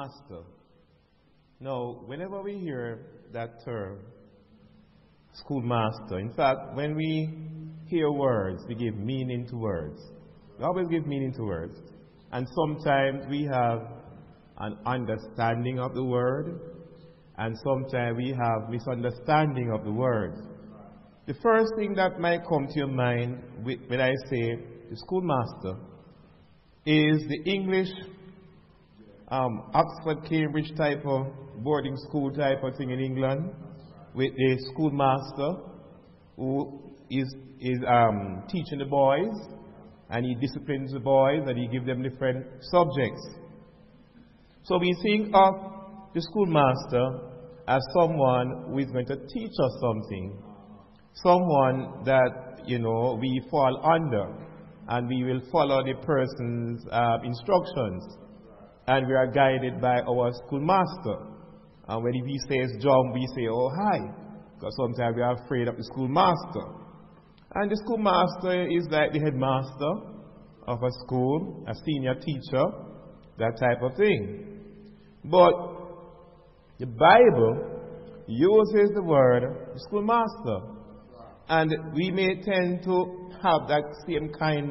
schoolmaster. Now, whenever we hear that term, schoolmaster, in fact, when we hear words, we give meaning to words. We always give meaning to words. And sometimes we have an understanding of the word, and sometimes we have misunderstanding of the word. The first thing that might come to your mind when I say the schoolmaster is the English Oxford, Cambridge type of boarding school type of thing in England, with a schoolmaster who is teaching the boys, and he disciplines the boys, and he gives them different subjects. So we think of the schoolmaster as someone who is going to teach us something, someone that, we fall under, and we will follow the person's instructions, and we are guided by our schoolmaster. And when he says jump, we say, oh, hi, because sometimes we are afraid of the schoolmaster. And the schoolmaster is like the headmaster of a school, a senior teacher, that type of thing. But the Bible uses the word schoolmaster. And we may tend to have that same kind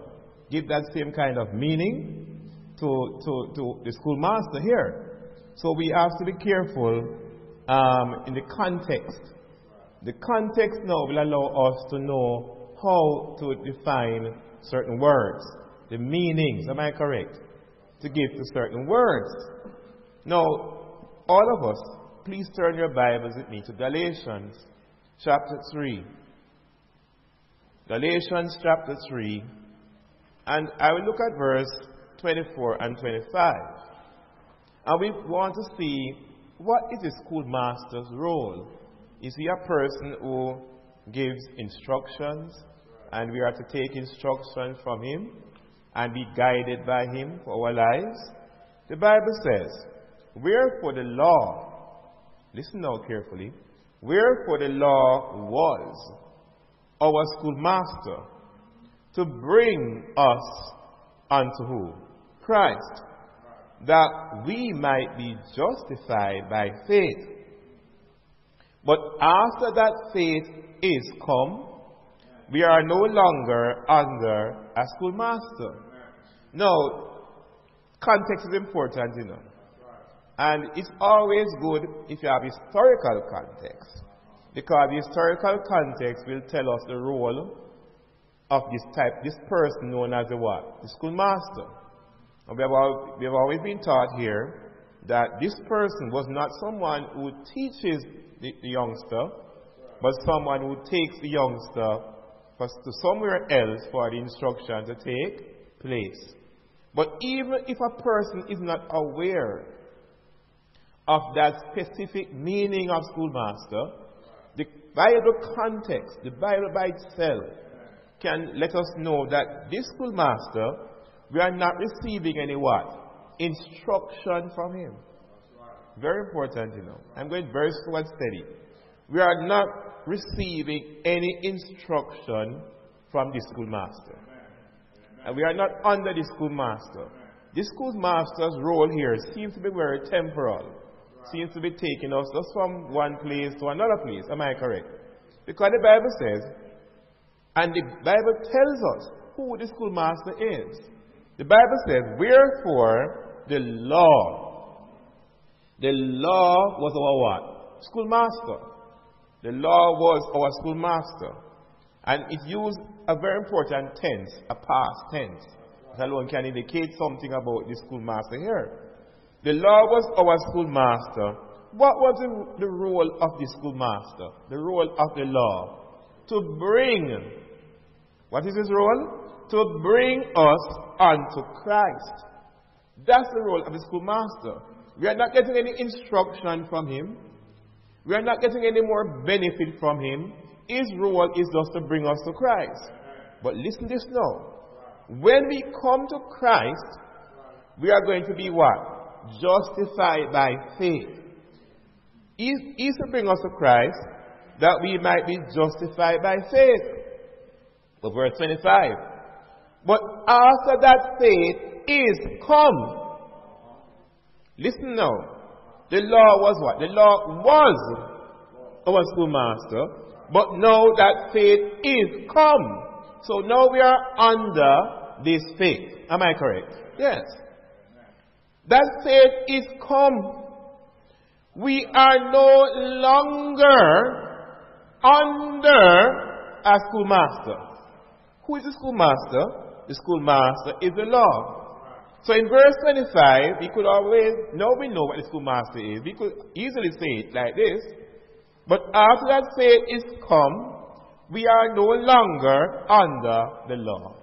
of meaning to the schoolmaster here. So we have to be careful in the context. The context now will allow us to know how to define certain words, the meanings, am I correct, to give to certain words. Now, all of us, please turn your Bibles with me to Galatians chapter 3. Galatians chapter 3, and I will look at verse 24 and 25. And we want to see, what is the schoolmaster's role? Is he a person who gives instructions, and we are to take instructions from him and be guided by him for our lives? The Bible says, wherefore the law, listen now carefully, wherefore the law was our schoolmaster to bring us unto who? Christ, that we might be justified by faith. But after that faith is come, we are no longer under a schoolmaster. Now, context is important, And it's always good if you have historical context, because the historical context will tell us the role of this person known as the what? The schoolmaster. And we have always been taught here that this person was not someone who teaches the youngster, but someone who takes the youngster to somewhere else for the instruction to take place. But even if a person is not aware of that specific meaning of schoolmaster, the Bible context, the Bible by itself, can let us know that this schoolmaster, we are not receiving any what? Instruction from him. Very important, I'm going verse forward steady. We are not receiving any instruction from the schoolmaster. And we are not under the schoolmaster. The schoolmaster's role here seems to be very temporal. Seems to be taking us just from one place to another place. Am I correct? Because the Bible says, and the Bible tells us who the schoolmaster is. The Bible says, wherefore the law was our what? Schoolmaster. The law was our schoolmaster. And it used a very important tense, a past tense. That alone can indicate something about the schoolmaster here. The law was our schoolmaster. What was the role of the schoolmaster? The role of the law? To bring, what is his role? To bring us unto Christ. That's the role of the schoolmaster. We are not getting any instruction from him. We are not getting any more benefit from him. His role is just to bring us to Christ. But listen to this now. When we come to Christ, we are going to be what? Justified by faith. He is to bring us to Christ that we might be justified by faith. But verse 25. But after that faith is come. Listen now. The law was what? The law was our schoolmaster, but now that faith is come. So now we are under this faith. Am I correct? Yes. That faith is come. We are no longer under a schoolmaster. Who is the schoolmaster? The schoolmaster is the law. So in verse 25, we could always, now we know what the schoolmaster is. We could easily say it like this. But after that faith is come, we are no longer under the law.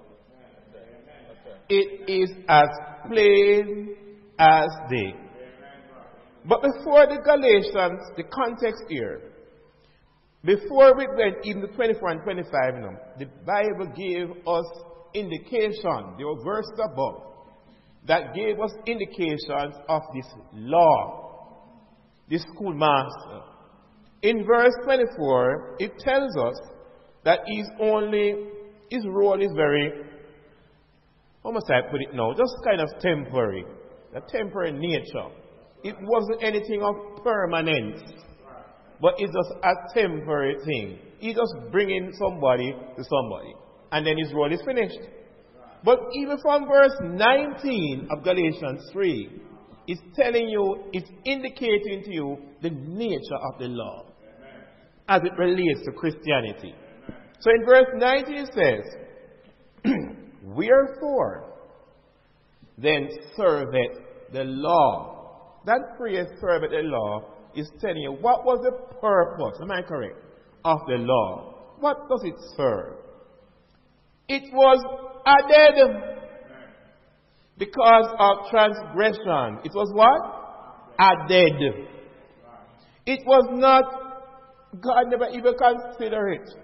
It is as plain as day. But before the Galatians, the context here, before we went even to 24 and 25, the Bible gave us indication, there were verses above, that gave us indications of this law, this schoolmaster. In verse 24, it tells us that his role is very, how must I put it now, just kind of temporary, a temporary nature. It wasn't anything of permanence, but it's just a temporary thing. He's just bringing somebody to somebody, and then his role is finished. But even from verse 19 of Galatians 3, it's telling you, it's indicating to you the nature of the law as it relates to Christianity. So in verse 19 it says, wherefore then serveth the law. That phrase, serveth the law, is telling you what was the purpose, am I correct, of the law. What does it serve? It was added because of transgression. It was what? Added. It was not, God never even considered it.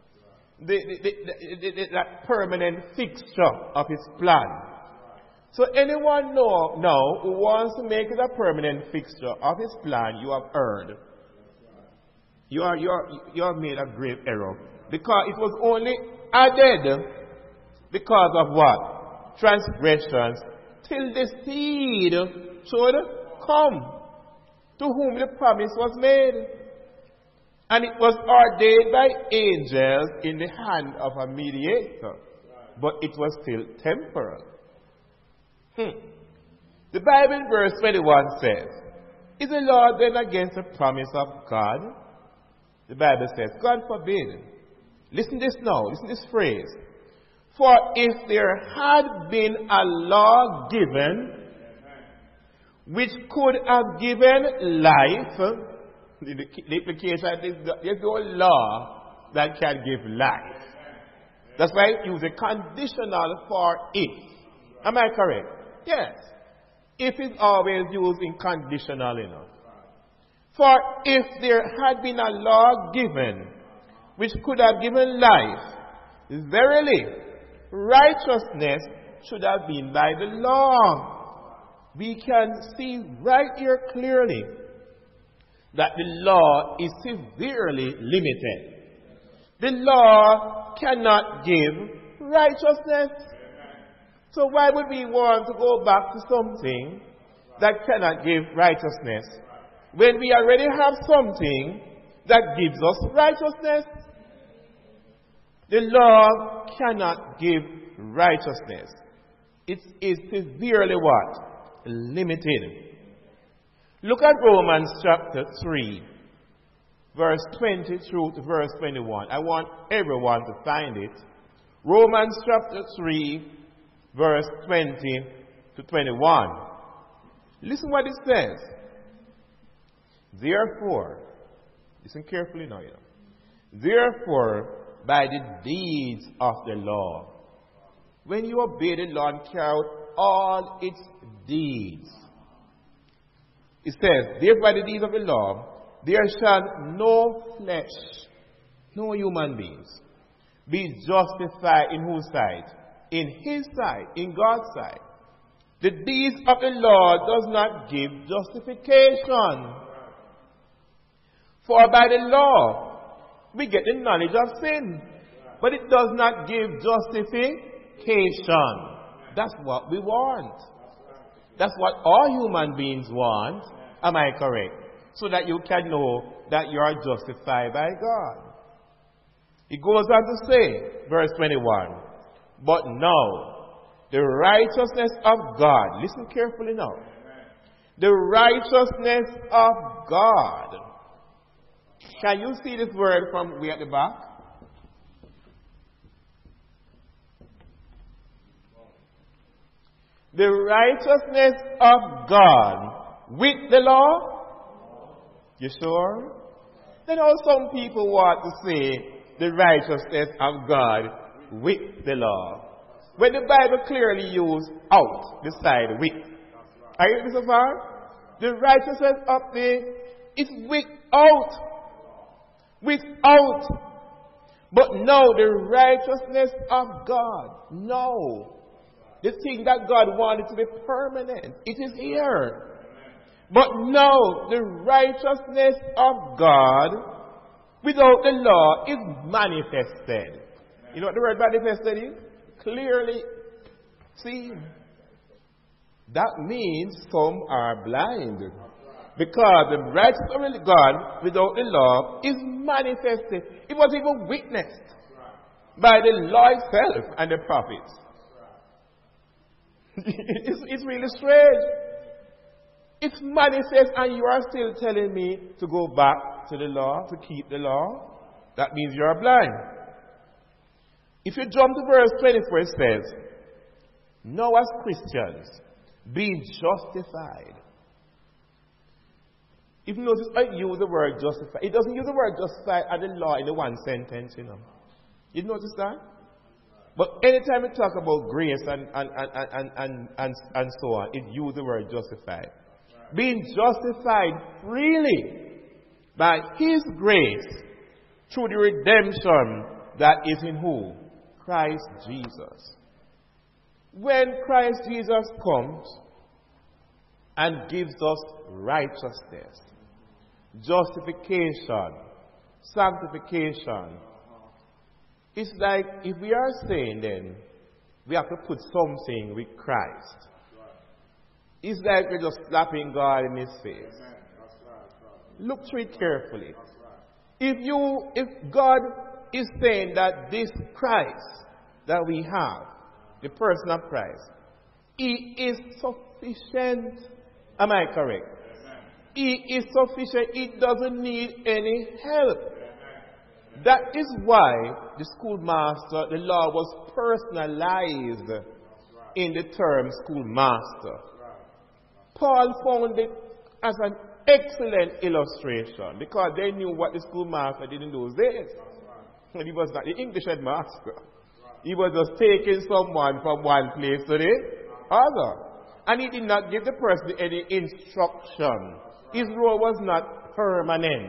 That permanent fixture of his plan. So anyone now who wants to make it a permanent fixture of his plan, you have erred. You have made a grave error. Because it was only added because of what? Transgressions, till the seed should come, to whom the promise was made. And it was ordained by angels in the hand of a mediator. But it was still temporal. The Bible in verse 21 says, is the law then against the promise of God? The Bible says, God forbid. Listen this now, listen this phrase. For if there had been a law given, which could have given life, the implication is there's no law that can give life. That's why I use a conditional for if. Am I correct? Yes. If is always used in conditional enough. For if there had been a law given, which could have given life, verily, righteousness should have been by the law. We can see right here clearly that the law is severely limited. The law cannot give righteousness. So why would we want to go back to something that cannot give righteousness when we already have something that gives us righteousness? The law cannot give righteousness. It is severely what? Limited. Look at Romans chapter 3, verse 20 through to verse 21. I want everyone to find it. Romans chapter 3, verse 20 to 21. Listen what it says. Therefore, listen carefully now. Therefore, by the deeds of the law, when you obey the law and carry out all its deeds, it says, therefore by the deeds of the law, there shall no flesh, no human beings, be justified in whose sight? In his sight, in God's sight. The deeds of the law does not give justification. For by the law, we get the knowledge of sin. But it does not give justification. That's what we want. That's what all human beings want. Am I correct? So that you can know that you are justified by God. It goes on to say, verse 21, but now, the righteousness of God, listen carefully now, the righteousness of God. Can you see this word from way at the back? The righteousness of God with the law? You sure? Then all some people want to say the righteousness of God with the law. When the Bible clearly uses out beside with. Are you with me so far? The righteousness of the is without. Without. But no, the righteousness of God. No. The thing that God wanted to be permanent. It is here. But no, the righteousness of God without the law is manifested. You know what the word manifested is? Clearly seen. That means some are blind. Because the righteousness of God without the law is manifested. It was even witnessed by the law itself and the prophets. It's really strange. It's manifest and you are still telling me to go back to the law, to keep the law. That means you are blind. If you jump to verse 24, it says, now as Christians, being justified. If you notice, I use the word justified. It doesn't use the word justified and the law in the one sentence, you know. You notice that? But anytime we talk about grace and so on, it uses the word justified. Being justified freely by His grace through the redemption that is in who? Christ Jesus. When Christ Jesus comes and gives us righteousness, justification, sanctification, it's like if we are saying then we have to put something with Christ. It's like we're just slapping God in His face. Look through it carefully. If God is saying that this Christ that we have, the person of Christ, He is sufficient. Am I correct? He is sufficient. He doesn't need any help. That is why the schoolmaster, the law was personalized in the term schoolmaster. Paul found it as an excellent illustration because they knew what the schoolmaster did in those days. And he was not the English headmaster. He was just taking someone from one place to the other. And he did not give the person any instruction. His role was not permanent.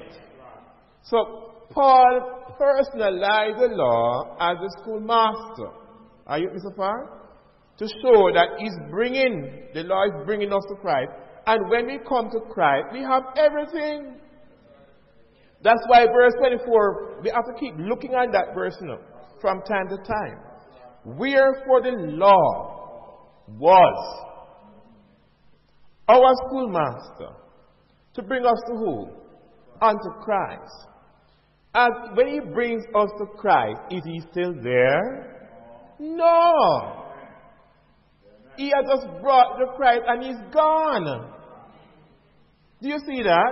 So Paul personalized the law as the schoolmaster. Are you with me so far? To show that the law is bringing us to Christ. And when we come to Christ, we have everything. That's why verse 24, we have to keep looking at that verse from time to time. Wherefore the law was our schoolmaster to bring us to who? Unto Christ. And when He brings us to Christ, is He still there? No. He has just brought the Christ and He's gone. Do you see that?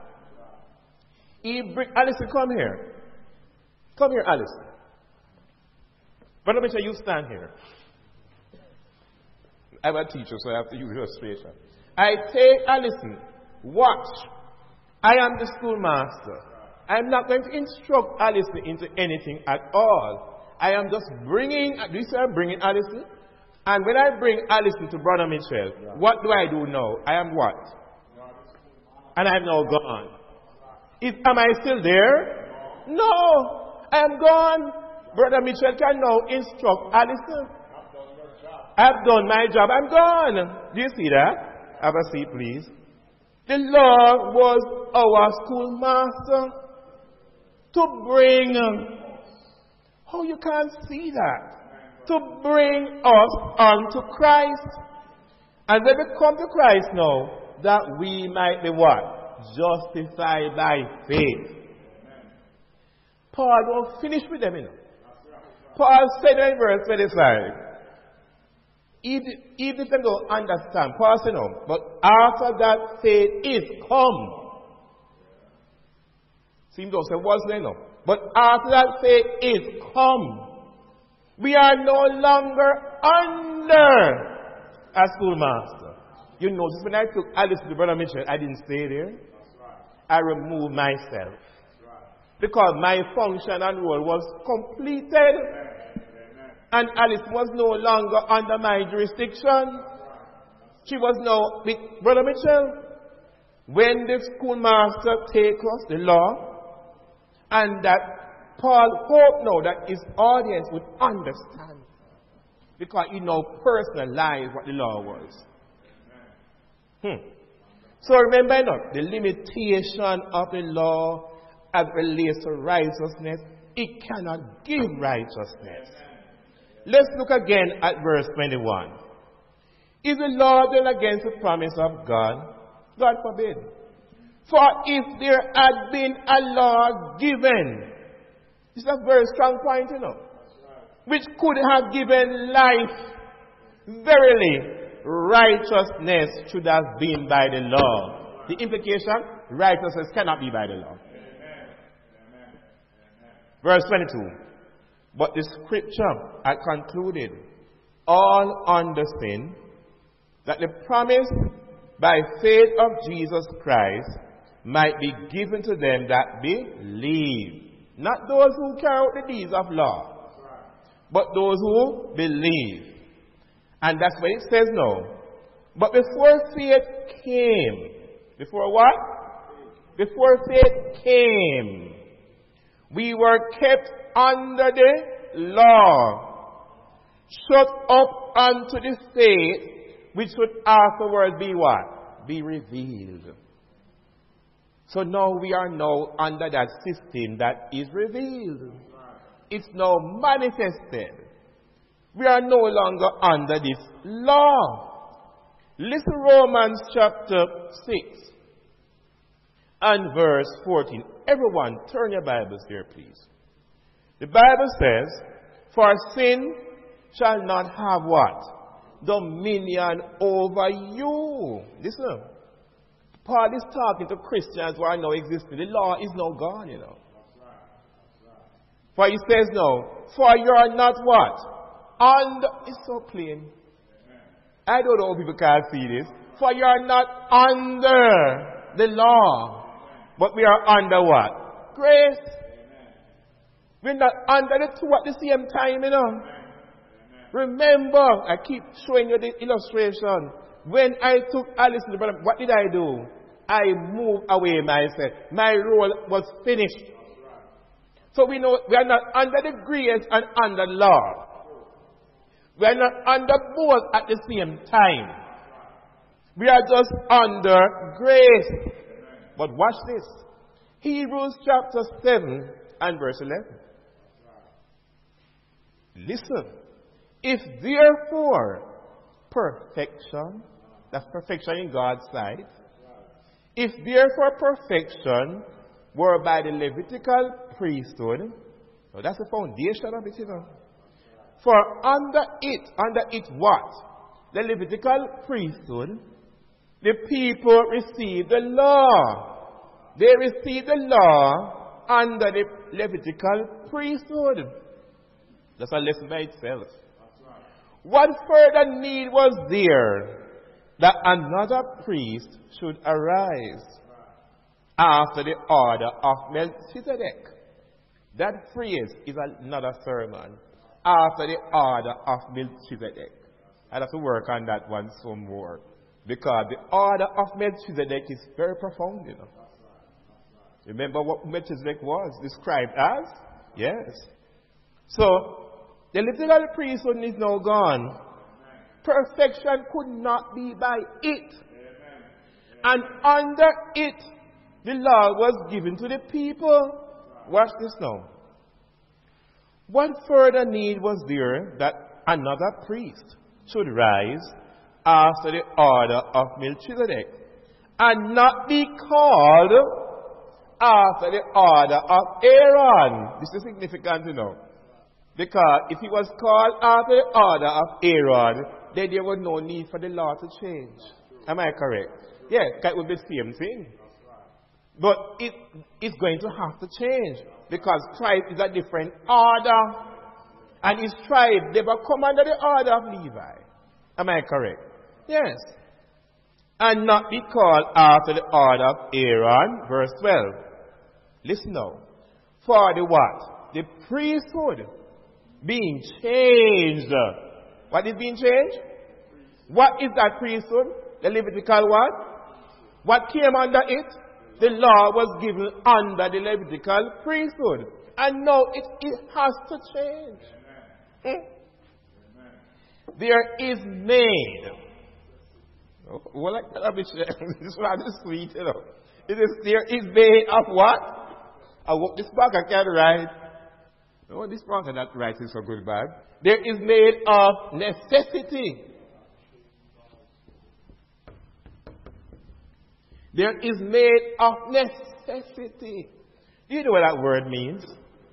Alison, come here. Come here, Alison. But let me tell you, stand here. I'm a teacher, so I have to use illustration. I take Alison, watch. I am the schoolmaster. I'm not going to instruct Alison into anything at all. I am just bringing, do you see I'm bringing Alison? And when I bring Alison to Brother Mitchell, what do I do now? I am what? And I'm now gone. Am I still there? No. I am gone. Brother Mitchell can now instruct Alison. I've done my job. I'm gone. Do you see that? Have a seat, please. The Lord was our schoolmaster to bring. Oh, you can't see that. To bring us unto Christ. And when we come to Christ now, that we might be what? Justified by faith. Paul won't finish with them, you know. Paul said in verse 25, even if they don't understand, Paul said no, but after that faith is come. Seems to say, what's there now? But after that faith is come, we are no longer under a schoolmaster. You notice when I took Alice to the brother Mitchell, I didn't stay there. I removed myself. Because my function and role was completed. And Alice was no longer under my jurisdiction. She was now with Brother Mitchell. When the schoolmaster takes us the law, and that Paul hoped now that his audience would understand. Because he now personalized what the law was. So remember now, the limitation of the law as relates to righteousness, it cannot give righteousness. Let's look again at verse 21. Is the law then against the promise of God? God forbid. For if there had been a law given, it's a very strong point, you know, which could have given life, verily, righteousness should have been by the law. The implication, righteousness cannot be by the law. Verse 22. But the scripture had concluded all understand that the promise by faith of Jesus Christ might be given to them that believe. Not those who carry out the deeds of law, but those who believe. And that's what it says now. But before faith came, before what? Before faith came, we were kept under the law, shut up unto the faith which would afterwards be what? Be revealed. So now we are now under that system that is revealed. It's now manifested. We are no longer under this law. Listen Romans chapter 6 and verse 14. Everyone, turn your Bibles here, please. The Bible says, for sin shall not have what? Dominion over you. Listen. Paul is talking to Christians who are now existing. The law is now gone, you know. For he says no. For you are not what? Under. It's so plain. I don't know if people can see this. For you are not under the law. But we are under what? Grace. We're not under the two at the same time, you know. Remember, I keep showing you the illustration. When I took Alice to the brother, what did I do? I moved away myself. My role was finished. So we know we are not under the grace and under law. We are not under both at the same time. We are just under grace. But watch this. Hebrews chapter 7 and verse 11. Listen. If therefore perfection, that's perfection in God's sight. If therefore perfection were by the Levitical priesthood, so that's the foundation of it, you know. For under it what? The Levitical priesthood, the people received the law. They received the law under the Levitical priesthood. That's a lesson by itself. What further need was there that another priest should arise after the order of Melchizedek? That phrase is another sermon. After the order of Melchizedek. I'd have to work on that one some more. Because the order of Melchizedek is very profound, you know. Remember what Melchizedek was described as? Yes. So, the Levitical priesthood is now gone. Perfection could not be by it. And under it, the law was given to the people. Watch this now. What further need was there that another priest should rise after the order of Melchizedek, and not be called after the order of Aaron. This is significant to know. Because if he was called after the order of Aaron, then there was no need for the law to change. Am I correct? Yes, that would be the same thing. But it's going to have to change. Because Christ is a different order. And his tribe never come under the order of Levi. Am I correct? Yes. And not be called after the order of Aaron. Verse 12. Listen now. For the what? The priesthood being changed. What is being changed? What is that priesthood? The Levitical what? What came under it? The law was given under the Levitical priesthood. And now it has to change. There is made. Well, like that, this one is sweet, you know. There is made of what? I hope this back I can write. No, this one cannot write is so good bad. There is made of necessity. There is made of necessity. Do you know what that word means?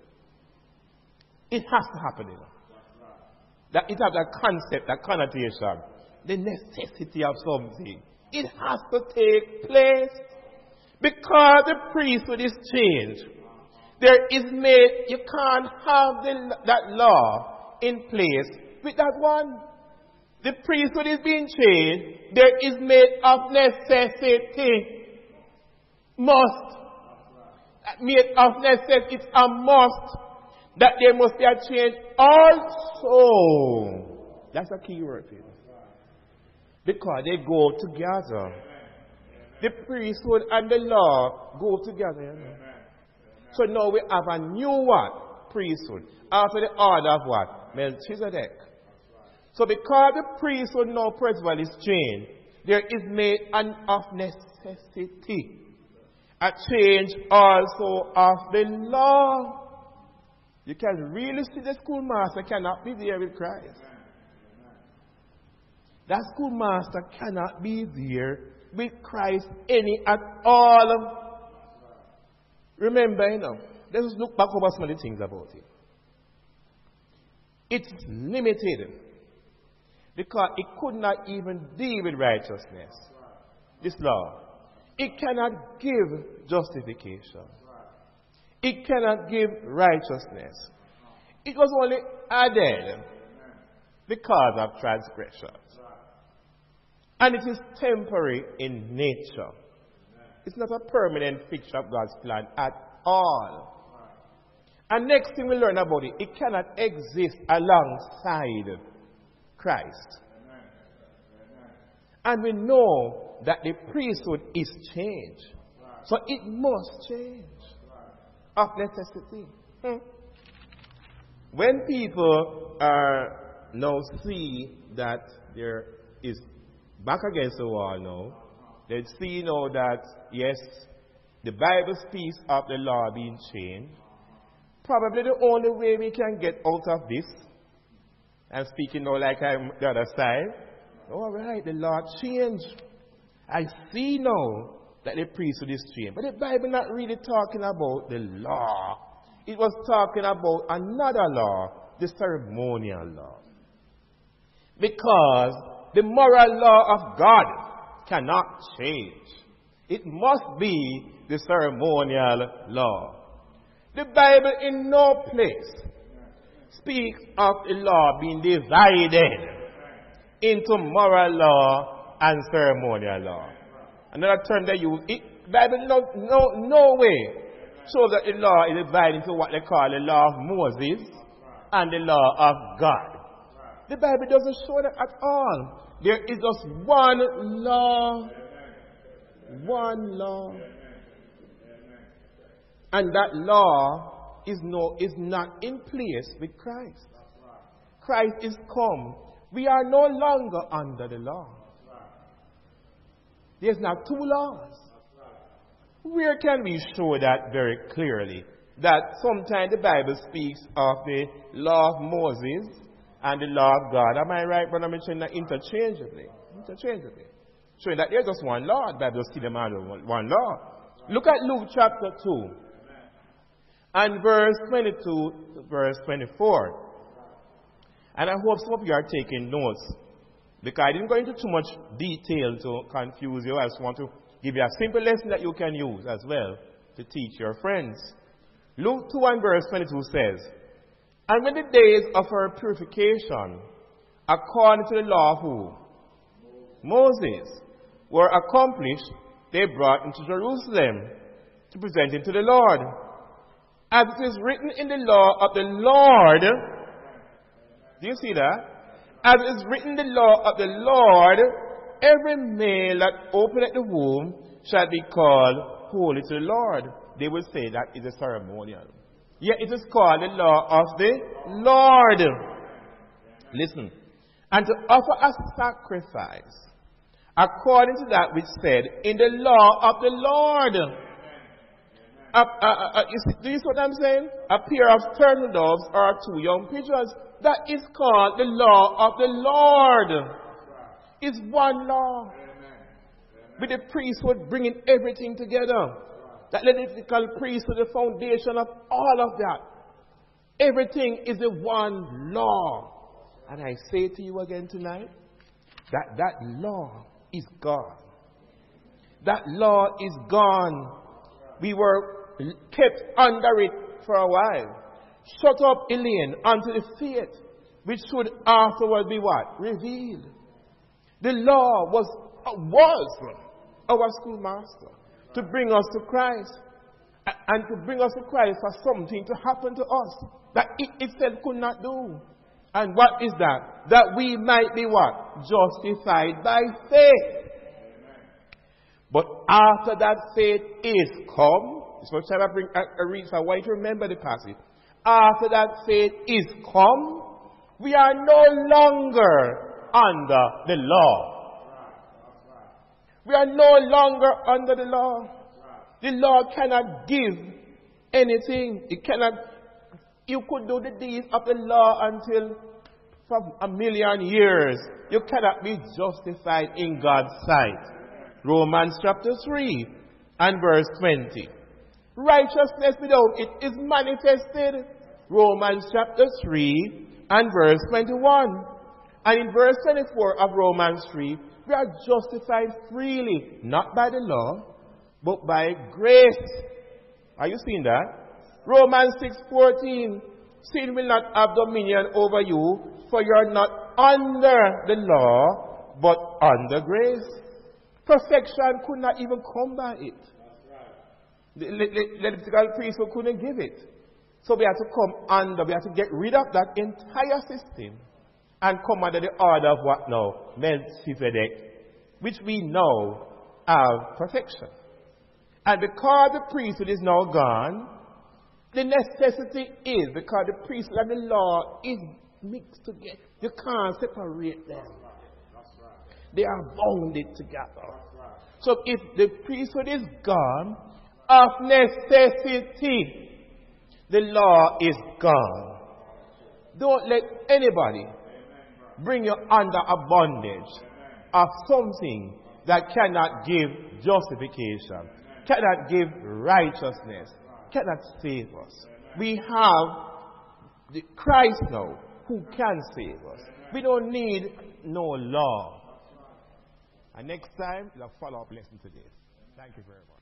It has to happen, you know. That it has that concept, that connotation. The necessity of something. It has to take place. Because the priesthood is changed. There is made, you can't have that law in place with that one. The priesthood is being changed. There is made of necessity. Must. Made of necessity. It's a must. That there must be a change also. That's a key word. Because they go together. The priesthood and the law go together. You know? So now we have a new what? Priesthood. After the order of what? Melchizedek. So because the priesthood now presently is changed, there is made an of necessity. A change also of the law. You can really see the schoolmaster cannot be there with Christ. That schoolmaster cannot be there with Christ any at all. Remember, you know, let's look back over some of the things about it. It's limited because it could not even deal with righteousness. This law. It cannot give justification. It cannot give righteousness. It was only added because of transgressions. And it is temporary in nature. It's not a permanent fixture of God's plan at all. And next thing we learn about it, it cannot exist alongside Christ. And we know that the priesthood is changed. So it must change. Of necessity. When people now see that there is back against the wall now, they see now that, yes, the Bible speaks of the law being changed. Probably the only way we can get out of this, I'm speaking now like I'm the other side, all right, the law changed. I see now that the priesthood is changed. But the Bible not really talking about the law. It was talking about another law, the ceremonial law. Because the moral law of God cannot change. It must be the ceremonial law. The Bible in no place speaks of the law being divided into moral law and ceremonial law. Another term they use, the Bible no way shows that the law is divided into what they call the law of Moses and the law of God. The Bible doesn't show that at all. There is just one law. One law. And that law is not in place with Christ. Christ is come. We are no longer under the law. There's now two laws. Where can we show that very clearly? That sometimes the Bible speaks of the law of Moses and the law of God. Am I right when I mention that interchangeably? structure change a bit. Showing that there's just one Lord. The Bible does see them under one Lord. Look at Luke chapter 2 and verse 22 to verse 24. And I hope some of you are taking notes, because I didn't go into too much detail to confuse you. I just want to give you a simple lesson that you can use as well to teach your friends. Luke 2 and verse 22 says, "And when the days of her purification, according to the law of who? Moses, were accomplished, they brought him to Jerusalem to present him to the Lord. As it is written in the law of the Lord," do you see that? "As it is written in the law of the Lord, every male that openeth the womb shall be called holy to the Lord." They will say that is a ceremonial. Yet it is called the law of the Lord. Listen. "And to offer a sacrifice according to that which said in the law of the Lord." Do you see what I'm saying? A pair of turtle doves or 2 young pigeons. That is called the law of the Lord. It's one law. With the priesthood bringing everything together. That Levitical priesthood, the foundation of all of that. Everything is the one law. And I say to you again tonight, that law is gone. That law is gone. We were kept under it for a while. Shut up, Elaine, unto the faith, which should afterward be what? Revealed. The law was our schoolmaster to bring us to Christ. And to bring us to Christ for something to happen to us that it itself could not do. And what is that? That we might be what? Justified by faith. But after that faith is come, this much time I read, so I want you to remember the passage. After that faith is come, we are no longer under the law. We are no longer under the law. The law cannot give anything. It cannot. You could do the deeds of the law until for 1,000,000 years. You cannot be justified in God's sight. Romans chapter 3 and verse 20. Righteousness without it is manifested. Romans chapter 3 and verse 21. And in verse 24 of Romans 3, we are justified freely, not by the law, but by grace. Are you seeing that? Romans 6:14. Sin will not have dominion over you, for you are not under the law, but under grace. Perfection could not even come by it. The Levitical priesthood couldn't give it. So we have to come under, we have to get rid of that entire system and come under the order of what now? Melchizedek, which we know have perfection. And because the priesthood is now gone, the necessity is, because the priesthood and the law is mixed together. You can't separate them. They are bounded together. So if the priesthood is gone, of necessity, the law is gone. Don't let anybody bring you under a bondage of something that cannot give justification, cannot give righteousness, cannot save us. We have the Christ now who can save us. We don't need no law. And next time, we'll have a follow-up lesson to this. Thank you very much.